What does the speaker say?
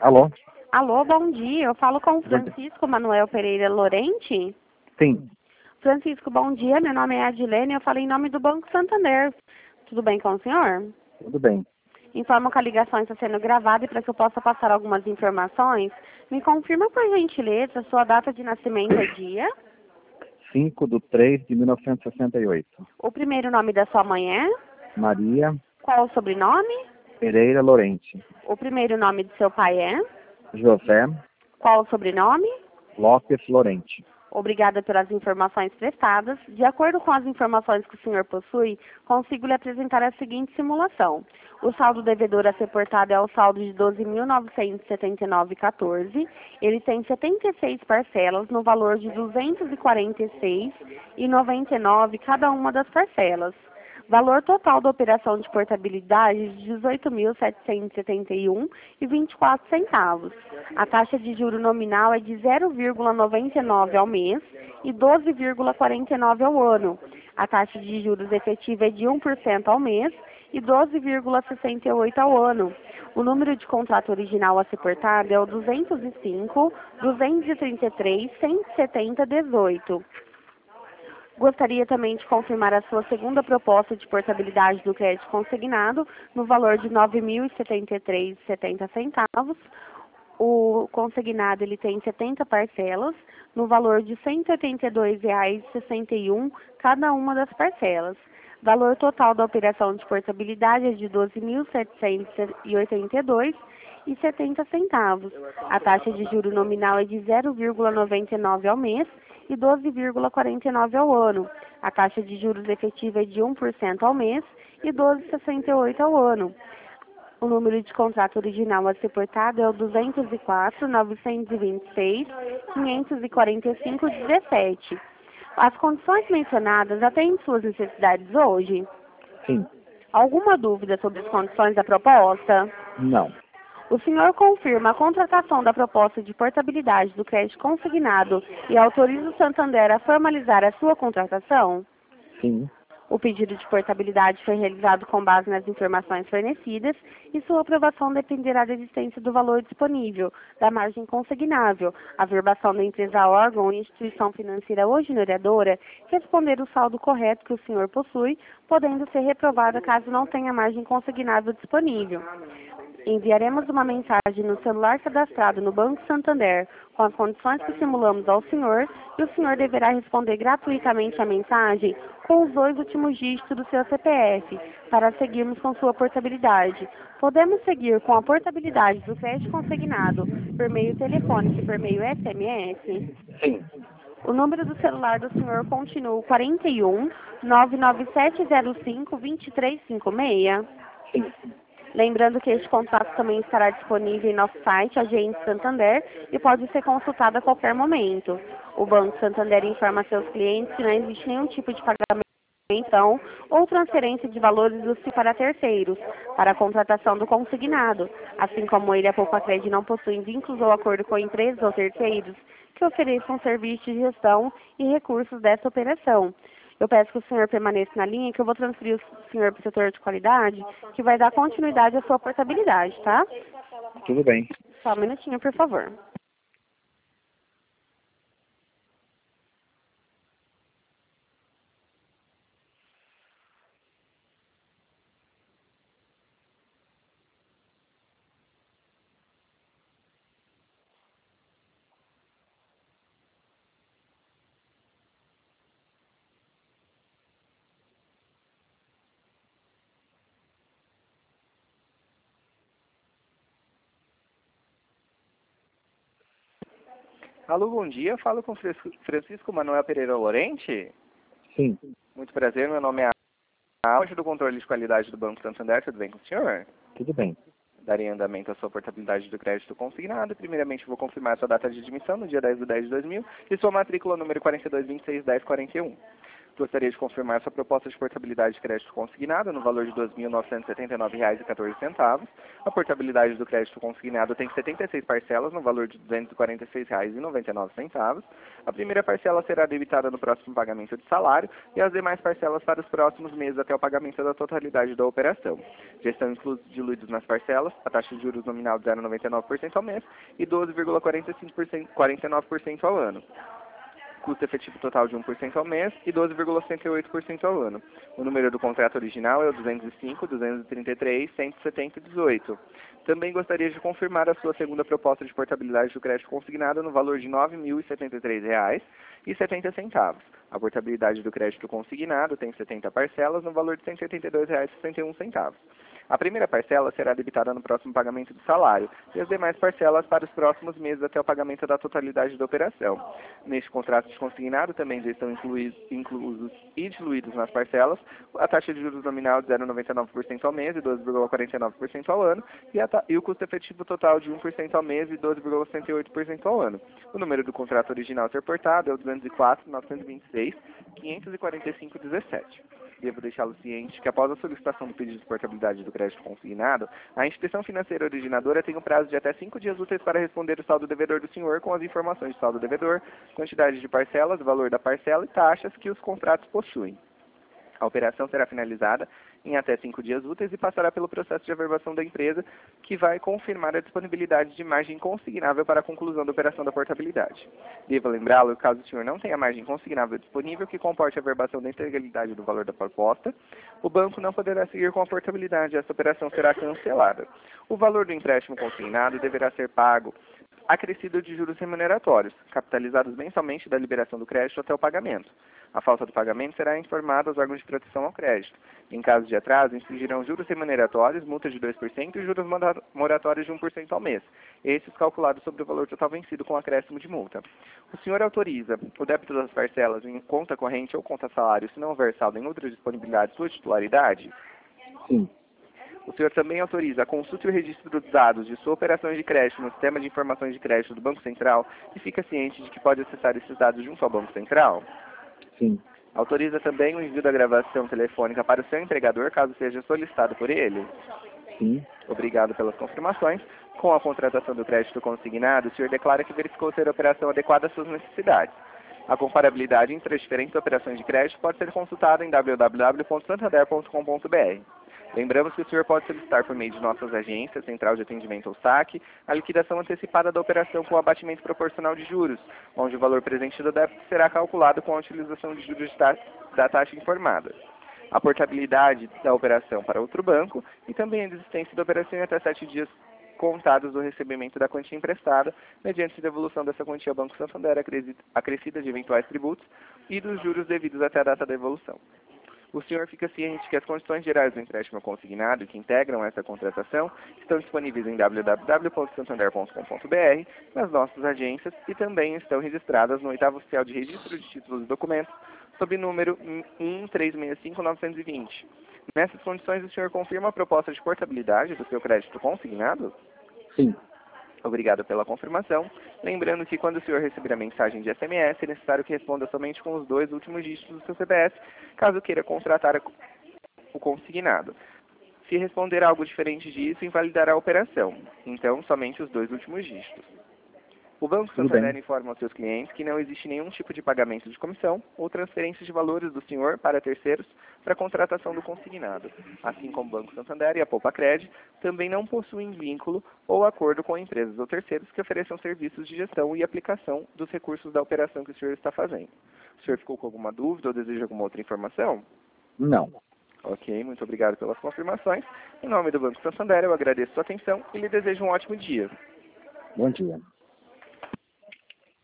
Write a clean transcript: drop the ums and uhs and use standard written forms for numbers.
Alô? Alô, bom dia. Eu falo com o Francisco Manuel Pereira Lorente. Sim, Francisco, bom dia. Meu nome é Adilene. Eu falo em nome do Banco Santander. Tudo bem com o senhor? tudo bem. Informo que a ligação está sendo gravada e para que eu possa passar algumas informações, me confirma por gentileza sua data de nascimento e dia. 5/3/1968. O primeiro nome da sua mãe é? Maria Qual o sobrenome? Pereira Lorente. O primeiro nome do seu pai é? José Qual o sobrenome? Lopes Lorente. Obrigada pelas informações prestadas. De acordo com as informações que o senhor possui, consigo lhe apresentar a seguinte simulação. O saldo devedor a ser portado é o saldo de 12.979,14. Ele tem 76 parcelas no valor de 246,99 cada uma das parcelas. Valor total da operação de portabilidade de 18.771,24 centavos. A taxa de juro nominal é de 0,99 ao mês e 12,49 ao ano. A taxa de juros efetiva é de 1% ao mês e 12,68 ao ano. O número de contrato original a ser portado é o 205-233-170-18. Gostaria também de confirmar a sua segunda proposta de portabilidade do crédito consignado no valor de R$ 9.073,70. O consignado ele tem 70 parcelas no valor de R$ 182,61 cada uma das parcelas. Valor total da operação de portabilidade é de R$ 12.782,70 centavos. A taxa de juro nominal é de 0,99 ao mês e 12,49 ao ano. A taxa de juros efetiva é de 1% ao mês e 12,68 ao ano. O número de contrato original a ser portado é o 204-926-545-17. As condições mencionadas atendem suas necessidades hoje? Sim. Alguma dúvida sobre as condições da proposta? Não. O senhor confirma a contratação da proposta de portabilidade do crédito consignado e autoriza o Santander a formalizar a sua contratação? Sim. O pedido de portabilidade foi realizado com base nas informações fornecidas e sua aprovação dependerá da existência do valor disponível, da margem consignável, a verbação da empresa órgão ou instituição financeira ou generadora, responder o saldo correto que o senhor possui, podendo ser reprovada caso não tenha margem consignável disponível. Enviaremos uma mensagem no celular cadastrado no Banco Santander com as condições que simulamos ao senhor e o senhor deverá responder gratuitamente a mensagem com os 2 últimos dígitos do seu CPF para seguirmos com sua portabilidade. Podemos seguir com a portabilidade do crédito consignado por meio telefônico e por meio SMS? Sim. O número do celular do senhor continua o 41 99705 2356. Sim. Lembrando que este contrato também estará disponível em nosso site, Agente Santander, e pode ser consultado a qualquer momento. O Banco Santander informa seus clientes que não existe nenhum tipo de pagamento ou transferência de valores do CIF para terceiros, para a contratação do consignado, assim como ele, a Poupacred, não possui vínculos ou acordo com empresas ou terceiros que ofereçam serviços de gestão e recursos dessa operação. Eu peço que o senhor permaneça na linha, que eu vou transferir o senhor para o setor de qualidade, que vai dar continuidade à sua portabilidade, tá? Tudo bem. Só um minutinho, por favor. Alô, bom dia. Falo com Francisco Manuel Pereira Lorente. Sim. Muito prazer, meu nome é Alves, do controle de qualidade do Banco Santander. Tudo bem com o senhor? Tudo bem. Darei andamento à sua portabilidade do crédito consignado. Primeiramente, vou confirmar sua data de admissão no dia 10/10/2000 e sua matrícula número 42261041. Gostaria de confirmar sua proposta de portabilidade de crédito consignado no valor de R$ 2.979,14. A portabilidade do crédito consignado tem 76 parcelas no valor de R$ 246,99. A primeira parcela será debitada no próximo pagamento de salário e as demais parcelas para os próximos meses até o pagamento da totalidade da operação. Já estão diluídos nas parcelas a taxa de juros nominal de 0,99% ao mês e 12,49% ao ano. Custo efetivo total de 1% ao mês e 12,68% ao ano. O número do contrato original é o 205.233.170.18. Também gostaria de confirmar a sua segunda proposta de portabilidade do crédito consignado no valor de R$ 9.073,70. A portabilidade do crédito consignado tem 70 parcelas no valor de R$ 182,61. A primeira parcela será debitada no próximo pagamento do salário e as demais parcelas para os próximos meses até o pagamento da totalidade da operação. Neste contrato de consignado também já estão inclusos e diluídos nas parcelas a taxa de juros nominal de 0,99% ao mês e 12,49% ao ano e o custo efetivo total de 1% ao mês e 12,68% ao ano. O número do contrato original a ser portado é o 204.926.545,17. Devo deixá-lo ciente que após a solicitação do pedido de portabilidade do crédito consignado, a instituição financeira originadora tem um prazo de até 5 dias úteis para responder o saldo devedor do senhor com as informações de saldo devedor, quantidade de parcelas, valor da parcela e taxas que os contratos possuem. A operação será finalizada em até 5 dias úteis e passará pelo processo de averbação da empresa, que vai confirmar a disponibilidade de margem consignável para a conclusão da operação da portabilidade. Devo lembrá-lo que, caso o senhor não tenha margem consignável disponível que comporte a averbação da integralidade do valor da proposta, o banco não poderá seguir com a portabilidade e essa operação será cancelada. O valor do empréstimo consignado deverá ser pago acrescido de juros remuneratórios, capitalizados mensalmente da liberação do crédito até o pagamento. A falta do pagamento será informada aos órgãos de proteção ao crédito. Em caso de atraso, incidirão juros remuneratórios, multa de 2% e juros moratórios de 1% ao mês, esses calculados sobre o valor total vencido com acréscimo de multa. O senhor autoriza o débito das parcelas em conta corrente ou conta salário, se não houver saldo em outra disponibilidade sua titularidade? Sim. O senhor também autoriza a consulta e o registro dos dados de sua operação de crédito no sistema de informações de crédito do Banco Central e fica ciente de que pode acessar esses dados junto ao Banco Central? Sim. Autoriza também o envio da gravação telefônica para o seu empregador, caso seja solicitado por ele? Sim. Obrigado pelas confirmações. Com a contratação do crédito consignado, o senhor declara que verificou ser a operação adequada às suas necessidades. A comparabilidade entre as diferentes operações de crédito pode ser consultada em www.santander.com.br. Lembramos que o senhor pode solicitar por meio de nossas agências, Central de Atendimento ou SAC, a liquidação antecipada da operação com abatimento proporcional de juros, onde o valor presente do débito será calculado com a utilização de juros da taxa informada. A portabilidade da operação para outro banco e também a existência da operação em até 7 dias contados do recebimento da quantia emprestada, mediante devolução dessa quantia ao Banco Santander acrescida de eventuais tributos e dos juros devidos até a data da devolução. O senhor fica ciente que as condições gerais do empréstimo consignado que integram essa contratação estão disponíveis em www.santander.com.br, nas nossas agências e também estão registradas no 8º Oficial de Registro de Títulos e Documentos, sob número 1365920. Nessas condições, o senhor confirma a proposta de portabilidade do seu crédito consignado? Sim. Obrigado pela confirmação. Lembrando que quando o senhor receber a mensagem de SMS, é necessário que responda somente com os 2 últimos dígitos do seu CPF, caso queira contratar o consignado. Se responder algo diferente disso, invalidará a operação. Então, somente os 2 últimos dígitos. O Banco Santander informa aos seus clientes que não existe nenhum tipo de pagamento de comissão ou transferência de valores do senhor para terceiros para a contratação do consignado. Assim como o Banco Santander e a Poupa-Cred também não possuem vínculo ou acordo com empresas ou terceiros que ofereçam serviços de gestão e aplicação dos recursos da operação que o senhor está fazendo. O senhor ficou com alguma dúvida ou deseja alguma outra informação? Não. Ok, muito obrigado pelas confirmações. Em nome do Banco Santander, eu agradeço a sua atenção e lhe desejo um ótimo dia. Bom dia.